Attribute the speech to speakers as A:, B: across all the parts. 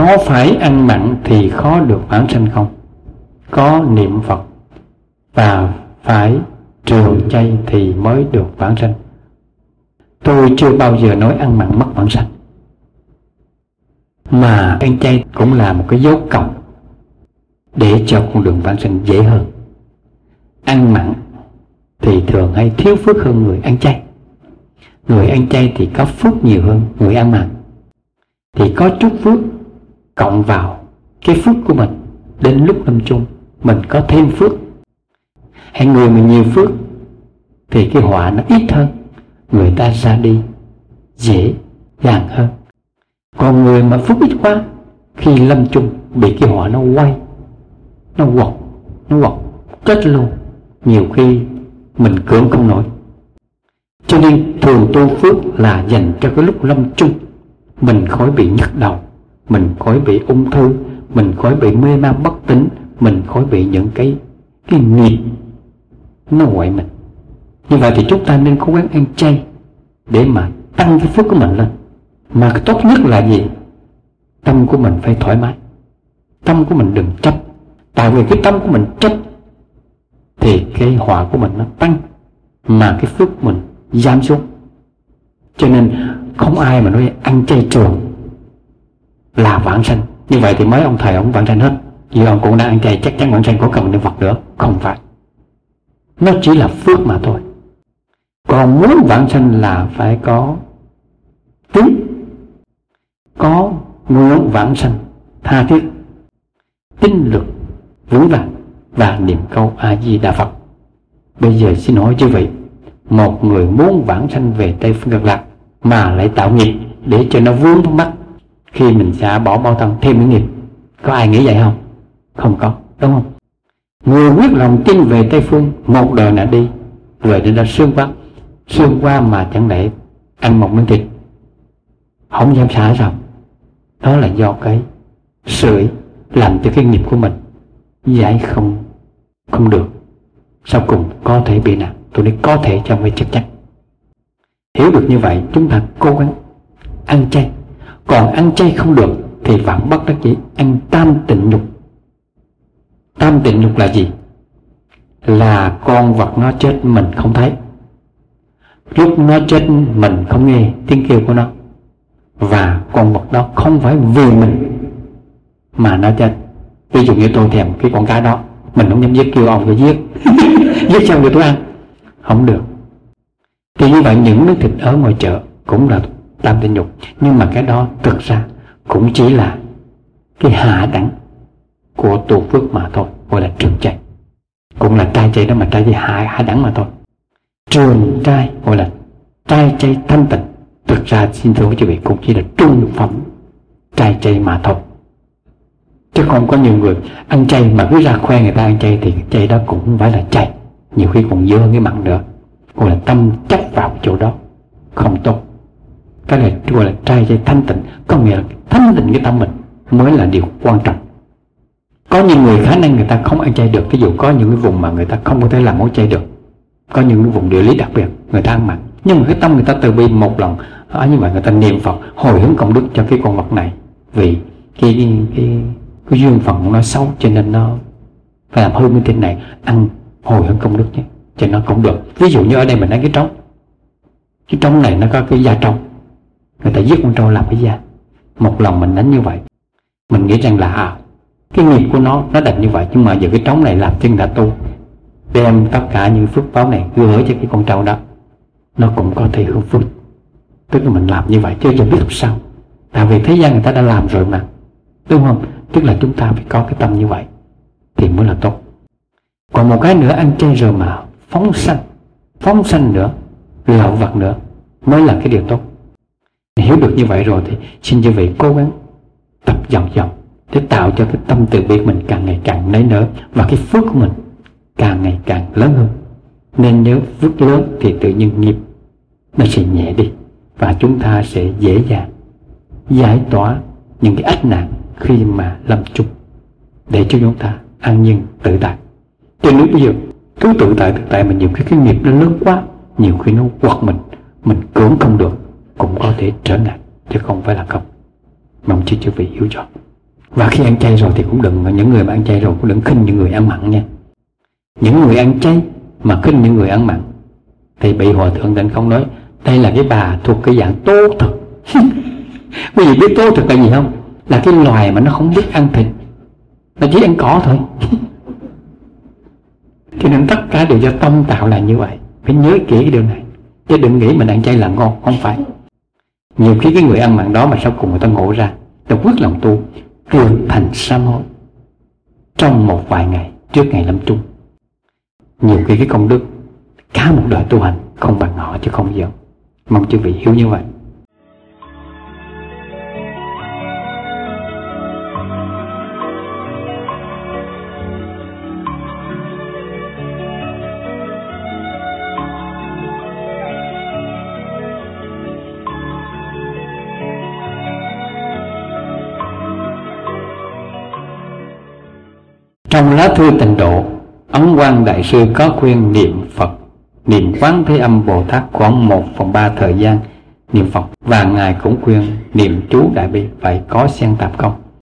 A: Có phải ăn mặn thì khó được vãng sanh không? Có niệm Phật và phải trường chay thì mới được vãng sanh. Tôi chưa bao giờ nói ăn mặn mất vãng sanh, mà ăn chay cũng là một cái dấu cộng để cho con đường vãng sanh dễ hơn. Ăn mặn thì thường hay thiếu phước hơn người ăn chay. Người ăn chay thì có phước nhiều hơn người ăn mặn, thì có chút phước cộng vào cái phước của mình, đến lúc lâm chung mình có thêm phước. Hay người mà nhiều phước thì cái họa nó ít hơn, người ta ra đi dễ dàng hơn. Còn người mà phước ít quá, khi lâm chung bị cái họa nó quay, nó quật chết luôn. Nhiều khi mình cưỡng không nổi. Cho nên thường tu phước là dành cho cái lúc lâm chung, mình khỏi bị nhức đầu, mình khỏi bị ung thư, mình khỏi bị mê man bất tỉnh, mình khỏi bị những cái nghiệp nó quậy mình. Như vậy thì chúng ta nên cố gắng ăn chay để mà tăng cái phước của mình lên. Mà cái tốt nhất là gì? Tâm của mình phải thoải mái, tâm của mình đừng chấp. Tại vì cái tâm của mình chấp thì cái họa của mình nó tăng, mà cái phước của mình giảm xuống. Cho nên không ai mà nói ăn chay trường là vãng sanh. Như vậy thì mấy ông thầy ông vãng sanh hết, vì ông cũng đang ăn chay chắc chắn vãng sanh, có cần niệm Phật nữa. Không phải, nó chỉ là phước mà thôi. Còn muốn vãng sanh là phải có tín, có nguyện vãng sanh tha thiết, tinh lực vững vàng và niệm câu A Di Đà Phật. Bây giờ xin hỏi chư vị, một người muốn vãng sanh về Tây Phương Cực Lạc mà lại tạo nghiệp để cho nó vướng trong mắt, khi mình xả bỏ bao thân thêm những nghiệp, có ai nghĩ vậy không? Không có, đúng không? Người quyết lòng tin về Tây Phương, một đời đã đi về đến đó xương qua mà chẳng lẽ ăn một miếng thịt không dám xả sao? Đó là do cái sưởi làm cho cái nghiệp của mình giải không được, sau cùng có thể bị nặng. Tôi nói có thể cho phải chắc chắn. Hiểu được như vậy, chúng ta cố gắng ăn chay. Còn ăn chay không được thì vẫn bất đắc dĩ ăn tam tịnh nhục. Tam tịnh nhục là gì? Là con vật nó chết mình không thấy, lúc nó chết mình không nghe tiếng kêu của nó, và con vật đó không phải vì mình mà nó chết. Ví dụ như tôi thèm cái con cá đó, mình không dám giết, kêu ông phải giết giết xong rồi tôi ăn, không được. Thì như vậy những miếng thịt ở ngoài chợ cũng là tam tịnh nhục, nhưng mà cái đó thực ra cũng chỉ là cái hạ đẳng của tu phước mà thôi, gọi là trường chay. Cũng là trai chay đó, mà trai chay hạ đẳng mà thôi. Trường trai gọi là trai chay thanh tịnh, thực ra xin thưa quý vị cũng chỉ là trung phẩm trai chay mà thôi. Chứ không có nhiều người ăn chay mà cứ ra khoe người ta ăn chay thì chay đó cũng không phải là chay, nhiều khi còn dơ hơn cái mặn nữa, gọi là tâm chấp vào chỗ đó, không tốt. Cái này gọi là trai chay thanh tịnh, có nghĩa là thanh tịnh cái tâm mình mới là điều quan trọng. Có những người khả năng người ta không ăn chay được, ví dụ có những cái vùng mà người ta không có thể làm món chay được, có những cái vùng địa lý đặc biệt người ta ăn mặn, nhưng mà cái tâm người ta từ bi một lần ở như vậy, người ta niệm Phật hồi hướng công đức cho cái con vật này, vì cái duyên phận của nó xấu cho nên nó phải làm hư cái thịt này, ăn hồi hướng công đức chứ, cho nó cũng được. Ví dụ như ở đây mình ăn cái trống này nó có cái da trâu, người ta giết con trâu làm cái da, một lần mình đánh như vậy, mình nghĩ rằng là cái nghiệp của nó đành như vậy, nhưng mà giờ cái trống này làm cho người ta tu, đem tất cả những phước báo này gửi cho cái con trâu đó, nó cũng có thể hưởng phước. Tức là mình làm như vậy chứ chẳng biết làm sao, tại vì thế gian người ta đã làm rồi mà, đúng không? Tức là chúng ta phải có cái tâm như vậy thì mới là tốt. Còn một cái nữa, ăn chay rồi mà phóng sanh nữa, lậu vật nữa mới là cái điều tốt. Hiểu được như vậy rồi thì xin quý vị cố gắng tập dần dần để tạo cho cái tâm từ bi mình càng ngày càng nảy nở, và cái phước của mình càng ngày càng lớn hơn. Nên nhớ, phước lớn thì tự nhiên nghiệp nó sẽ nhẹ đi, và chúng ta sẽ dễ dàng giải tỏa những cái ách nạn khi mà lâm chung, để cho chúng ta an nhiên tự tại. Cho nên bây giờ cứ tự tại mà nhiều cái nghiệp nó lớn quá, nhiều khi nó quật mình cưỡng không được, cũng có thể trở ngại chứ không phải là không. Mong quý vị hiểu cho. Và khi ăn chay rồi thì cũng đừng, những người mà ăn chay rồi cũng đừng khinh những người ăn mặn nha. Những người ăn chay mà khinh những người ăn mặn thì bị Hòa Thượng Tịnh Không nói đây là cái bà thuộc cái dạng tốt thực. Quý vị biết tốt thực là gì không? Là cái loài mà nó không biết ăn thịt, nó chỉ ăn cỏ thôi. Cho nên tất cả đều do tâm tạo là như vậy. Phải nhớ kỹ cái điều này, chứ đừng nghĩ mình ăn chay là ngon, không phải. Nhiều khi cái người ăn mặn đó mà sau cùng người ta ngộ ra, ta quyết lòng tu, trường thành sám hối trong một vài ngày trước ngày lâm chung. Nhiều khi cái công đức cả một đời tu hành không bằng họ chứ không giỡn. Mong chư vị hiểu như vậy. Trong lá thư Tịnh Độ, Ấn Quang Đại Sư có khuyên niệm Phật, niệm Quán Thế Âm Bồ Tát khoảng 1/3 thời gian niệm Phật, và Ngài cũng khuyên niệm chú Đại Bi phải có xen tạp công.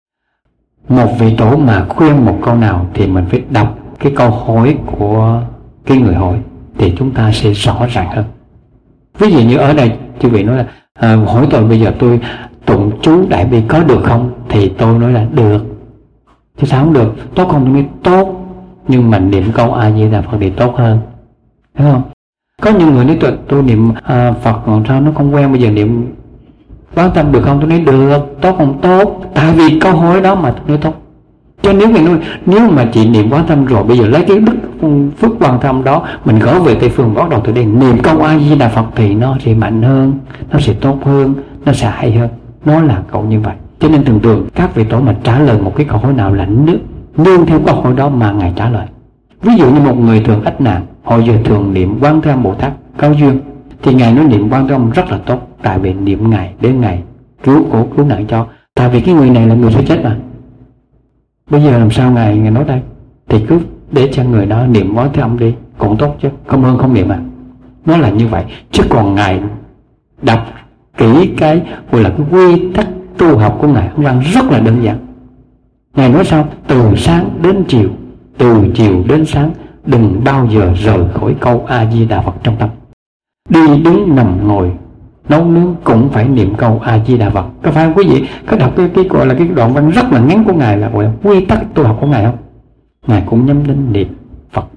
A: Một vị tổ mà khuyên một câu nào thì mình phải đọc cái câu hỏi của cái người hỏi thì chúng ta sẽ rõ ràng hơn. Ví dụ như ở đây chư vị nói là hỏi tôi bây giờ tôi tụng chú Đại Bi có được không? Thì tôi nói là được. Chứ sao không được? Tốt không? Tôi nói tốt, nhưng mà niệm câu A Di Đà Phật thì tốt hơn, thấy không? Có những người nói tôi niệm Phật còn sao nó không quen, bây giờ niệm Quán Tâm được không? Tôi nói được. Tốt không? Tốt. Tại vì câu hỏi đó mà tôi nói tốt. Cho nếu mình nói nếu mà chị niệm Quán Tâm rồi, bây giờ lấy cái đức phước Quán Tâm đó mình gỡ về Tây Phương, bắt đầu từ đây niệm câu A Di Đà Phật thì nó sẽ mạnh hơn, nó sẽ tốt hơn, nó sẽ hay hơn. Nó là câu như vậy. Cho nên thường thường các vị tổ mà trả lời một cái câu hỏi nào là nương theo câu hỏi đó mà Ngài trả lời. Ví dụ như một người thường ách nạn, họ giờ thường niệm Quán Thế Âm Bồ Tát cao duyên, thì Ngài nói niệm Quán Thế Âm rất là tốt, tại vì niệm Ngài đến Ngài cứu khổ cứu nạn cho. Tại vì cái người này là người sẽ chết mà. Bây giờ làm sao Ngài nói đây? Thì cứ để cho người đó niệm Quán Thế Âm đi, cũng tốt chứ, không hơn không niệm à. Nó là như vậy. Chứ còn Ngài đọc kỹ cái gọi là cái quy tắc tu học của Ngài Ấn Quang rất là đơn giản. Ngài nói sao? Từ sáng đến chiều, từ chiều đến sáng, đừng bao giờ rời khỏi câu A Di Đà Phật trong tâm. Đi đứng nằm ngồi nấu nướng cũng phải niệm câu A Di Đà Phật. Có phải không quý vị? Có đọc cái gọi là cái đoạn văn rất là ngắn của Ngài là gọi là quy tắc tu học của Ngài không? Ngài cũng nhắm đến niệm Phật.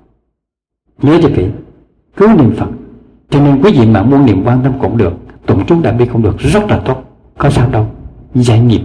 A: Nhớ cho kỹ, cứ niệm Phật. Cho nên quý vị mà muốn niệm Quán Tâm cũng được, tụng chú Đại Bi cũng được, rất là tốt. Có sao đâu, giải nghiệp.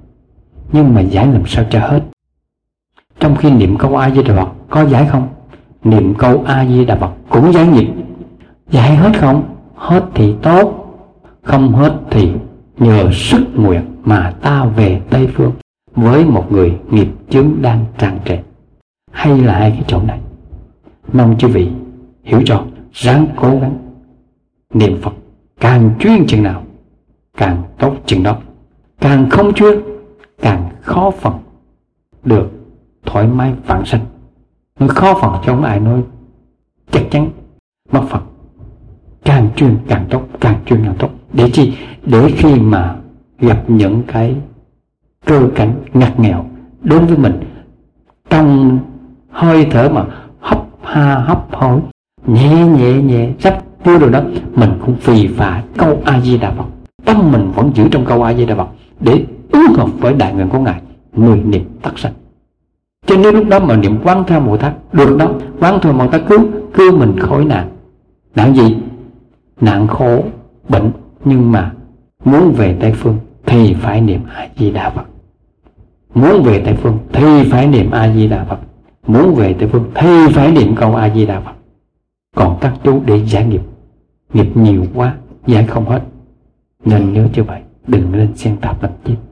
A: Nhưng mà giải làm sao cho hết. Trong khi niệm câu A Di Đà Phật có giải không? Niệm câu A Di Đà Phật cũng giải nghiệp. Giải hết không? Hết thì tốt, không hết thì nhờ sức nguyện mà ta về Tây Phương với một người nghiệp chướng đang tràn trề. Hay là hai cái chỗ này. Mong chư vị hiểu cho, ráng cố gắng niệm Phật, càng chuyên chừng nào càng tốt chừng đó. Càng không chuyên càng khó phần được thoải mái vãng sanh. Nói khó phần cho không ai nói chắc chắn mất Phật. Càng chuyên càng tốt, càng chuyên càng tốt. Để chi? Để khi mà gặp những cái cơ cảnh ngặt nghèo đến với mình, trong hơi thở mà hấp ha hấp hối nhẹ nhẹ sắp tiêu rồi đó, mình cũng phì phà câu A Di Đà Phật. Tâm mình vẫn giữ trong câu A Di Đà Phật để ứng hợp với đại nguyện của Ngài, người niệm tắc sanh. Cho nên lúc đó mà niệm Quán Thế Âm Bồ Tát được đó. Quán Thế Âm Bồ Tát cứu mình khỏi nạn. Nạn gì? Nạn khổ, bệnh. Nhưng mà muốn về Tây Phương thì phải niệm A Di Đà Phật. Muốn về Tây Phương thì phải niệm A Di Đà Phật. Muốn về Tây Phương thì phải niệm câu A Di Đà Phật. Còn các chú để giải nghiệp, nghiệp nhiều quá giải không hết. Nên nhớ như vậy, đừng lên xen tạp làm chi.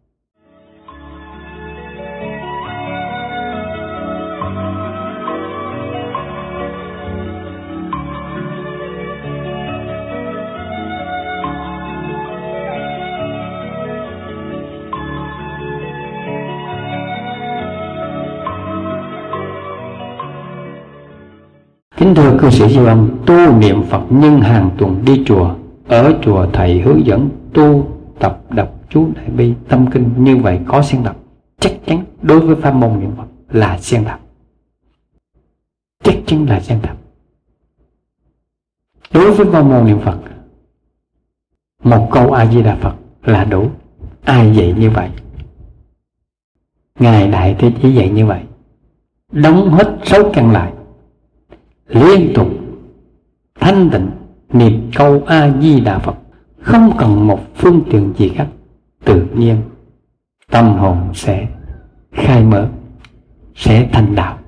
A: Kính thưa cư sĩ Siêu Âm, tu niệm Phật nhưng hàng tuần đi chùa, ở chùa thầy hướng dẫn tu tập đọc chú Đại Bi tâm kinh, như vậy có xen tập. chắc chắn đối với pháp môn niệm Phật là xen tạp, chắc chắn là xen tạp. Đối với pháp môn niệm Phật, một câu A Di Đà Phật là đủ. Ai dạy như vậy? Ngài Đại Thế Chí dạy như vậy, đóng hết 6 căn lại, liên tục thanh tịnh niệm câu A Di Đà Phật, không cần một phương tiện gì khác, tự nhiên tâm hồn sẽ khai mở, sẽ thành đạo.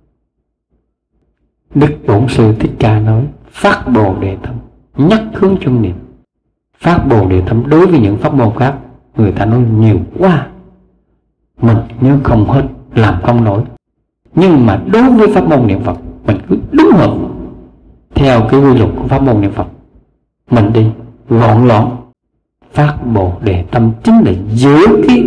A: Đức Bổn Sư Thích Ca nói phát Bồ Đề Tâm, nhất hướng chung niệm. Phát Bồ Đề Tâm đối với những pháp môn khác người ta nói nhiều quá, mình nhớ không hết, làm không nổi. Nhưng mà đối với pháp môn niệm Phật, mình cứ đúng hợp theo cái quy luật của pháp môn niệm Phật, mình đi gọn lõn. Phát Bồ Đề Tâm chính là giữ cái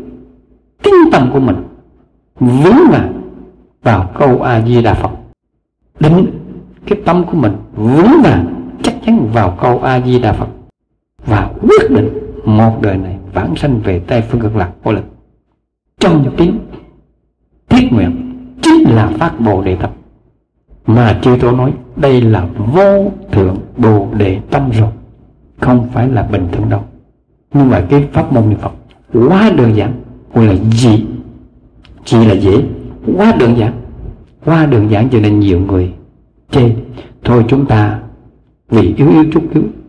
A: tâm của mình vững vàng vào câu A Di Đà Phật, định cái tâm của mình vững vàng chắc chắn vào câu A Di Đà Phật, và quyết định một đời này vãng sanh về Tây Phương Cực Lạc vô lực. Trong tín thiết nguyện chính là phát Bồ Đề Tâm, mà chư Tổ nói đây là vô thượng Bồ Đề Tâm rồi, không phải là bình thường đâu. Nhưng mà cái pháp môn niệm Phật quá đơn giản, gọi là dị, chỉ là dễ, quá đơn giản, quá đơn giản cho nên nhiều người chê. Thôi chúng ta vì yếu chút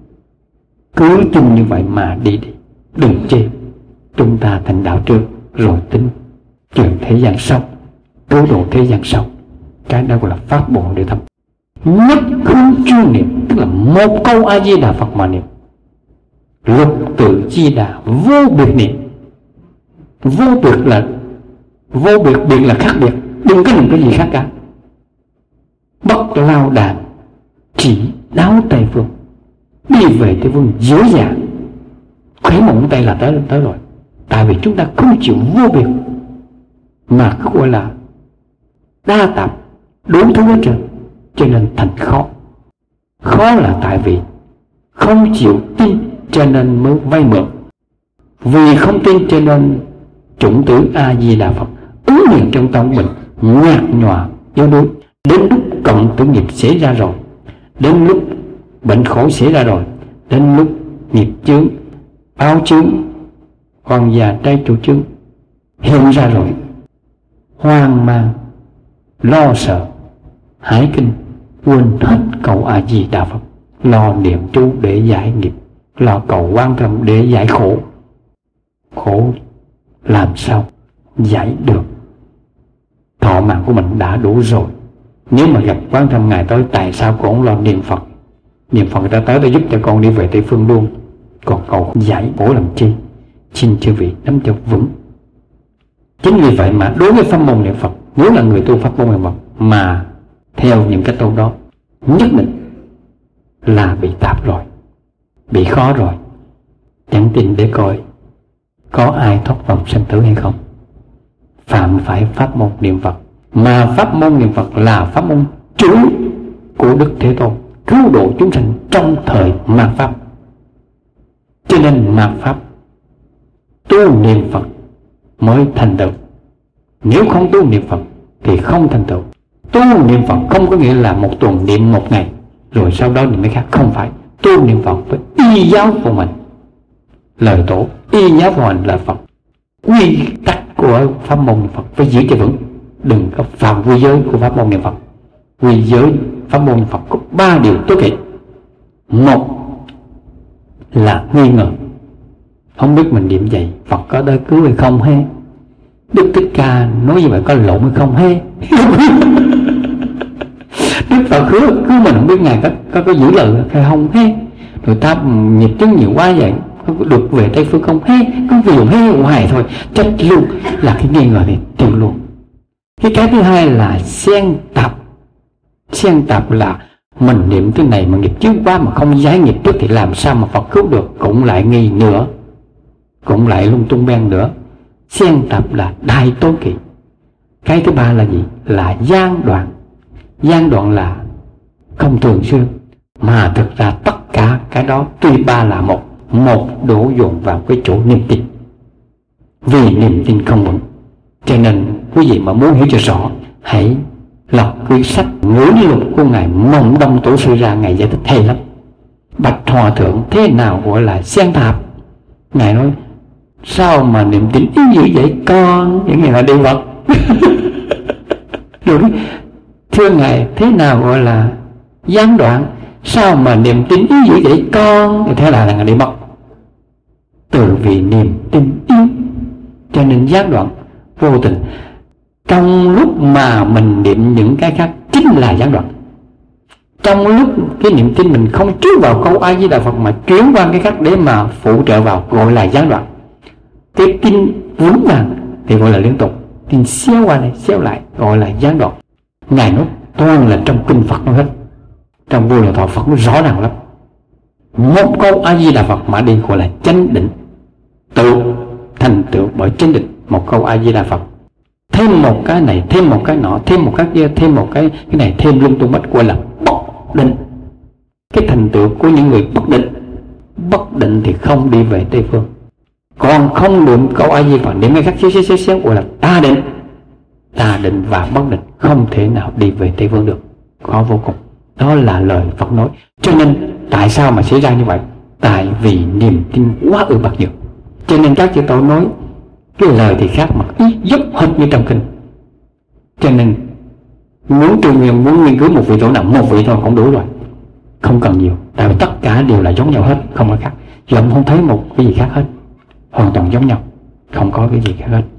A: cứ chung như vậy mà đi, đừng chê. Chúng ta thành đạo trước rồi tính chuyện thế gian sau, cứu độ thế gian sau. Cái đó gọi là phát Bồ Đề Tâm, nhất hướng chuyên niệm, tức là một câu A Di Đà Phật mà niệm. Lục tự Di Đà vô biệt niệm. Vô biệt là vô biệt, biệt là khác biệt, đừng có đừng cái gì khác cả. Bất lao đàn chỉ đáo Tây Phương, đi về Tây Phương dễ dàng, khẽ một ngón tay là tới rồi. Tại vì chúng ta không chịu vô biệt, mà cứ gọi là đa tạp đủ thứ hết trơn, cho nên thành khó. Khó là tại vì không chịu tin cho nên mới vay mượn, vì không tin cho nên chủng tử A Di Đà Phật ứng hiện trong tâm mình nhạt nhòa yếu đuối. Đến lúc cộng tử nghiệp xảy ra rồi, đến lúc bệnh khổ xảy ra rồi, đến lúc nghiệp chướng, báo chướng, hoàng già trai trụ chướng hiện ra rồi, hoang mang, lo sợ, hải kinh, quên hết cầu A Di Đà Phật, lo niệm chú để giải nghiệp, lo cầu Quan Tâm để giải khổ. Khổ làm sao giải được? Thọ mạng của mình đã đủ rồi. Nếu mà gặp Quán Tâm Ngài tới, tại sao con không lo niệm Phật? Niệm Phật người ta tới để giúp cho con đi về Tây Phương luôn, còn cầu giải khổ làm chi? Xin chư vị nắm cho vững. Chính vì vậy mà đối với pháp môn niệm Phật, nếu là người tu pháp môn niệm Phật mà theo những cái câu đó, nhất định là bị tạp rồi, bị khó rồi. Chẳng tin để coi có ai thoát vòng sanh tử hay không. Phạm phải pháp môn niệm Phật, mà pháp môn niệm Phật là pháp môn chủ của Đức Thế Tôn, cứu độ chúng sanh trong thời mạt Pháp. Cho nên mạt Pháp tu niệm Phật mới thành tựu. Nếu không tu niệm Phật thì không thành tựu. Tu niệm Phật không có nghĩa là một tuần niệm một ngày rồi sau đó niệm cái khác, không phải. Tu niệm Phật với y giáo của mình, lời tổ y giáo của mình là Phật. Quy tắc của pháp môn niệm Phật phải giữ cho vững, đừng có phạm quy giới của pháp môn niệm Phật. Quy giới pháp môn niệm Phật có 3 điều tốt kỵ. Một là nghi ngờ, không biết mình niệm vậy Phật có tới cứu hay không hay. Đức Thích Ca nói như vậy có lộn hay không hay. Đức Phật cứu mình không biết Ngài có giữ lời hay không hay. Rồi ta nghiệp chứng nhiều quá vậy, có được về Tây Phương không hay, có điều hay hoài thôi, trách luôn. Là cái nghi ngờ thì tiêu luôn. Cái thứ hai là xen tạp. Xen tạp là mình niệm thứ này mà nghiệp chứng quá mà không giải nghiệp trước thì làm sao mà Phật cứu được, cũng lại nghi nữa, cũng lại lung tung ben nữa. Xen tạp là đại tối kỵ. Cái thứ ba là gì? Là gian đoạn. Gian đoạn là không thường xuyên, mà thực ra tất cả cái đó tuy ba là một đổ dồn vào cái chỗ niềm tin. Vì niềm tin không vững Cho nên quý vị mà muốn hiểu cho rõ, hãy lọc quyển sách Ngữ Lục của Ngài Mộng Đông Tổ Sư ra. Ngài giải thích hay lắm. Bạch Hòa Thượng, thế nào gọi là sen thạp? Ngài nói sao mà niệm tin ý dữ vậy con? Những người là đi vật. Rồi thưa Ngài, thế nào gọi là gián đoạn? Sao mà niềm tin ý dữ vậy con? Thì thế là Ngài đi mất. Từ vì niềm tin ý cho nên gián đoạn vô tình. Trong lúc mà mình niệm những cái khác chính là gián đoạn. Trong lúc cái niệm tin mình không trước vào câu A Di Đà Phật mà chuyển qua cái khác để mà phụ trợ vào, gọi là gián đoạn. Cái tin vững vàng thì gọi là liên tục, tin xéo qua này xéo lại gọi là gián đoạn. Ngài nói toàn là trong kinh Phật nói hết, trong Vô Lượng Thọ Phật nói rõ ràng lắm. Một câu A Di Đà Phật mà đi gọi là chánh định, tự thành tựu bởi chánh định. Một câu A Di Đà Phật, thêm một cái này, thêm một cái nọ, thêm một cái kia, thêm một cái này, thêm lung tung hết, gọi là bất định. Cái thành tựu của những người bất định. Bất định thì không đi về Tây Phương. Còn không niệm câu A Di Phật, niệm cái khác xéo gọi là tà định. Tà định và bất định không thể nào đi về Tây Phương được, khó vô cùng. Đó là lời Phật nói. Cho nên tại sao mà xảy ra như vậy? Tại vì niềm tin quá ư bạc nhược. Cho nên các chư tổ nói cái lời thì khác mà ý dốc hết như trong kinh. Cho nên muốn trừ nguyện, muốn nghiên cứu một vị tổ nào, một vị thôi cũng đủ rồi, không cần nhiều. Tại vì tất cả đều là giống nhau hết, không có khác. Giờ ông không thấy một cái gì khác hết, hoàn toàn giống nhau, không có cái gì khác hết.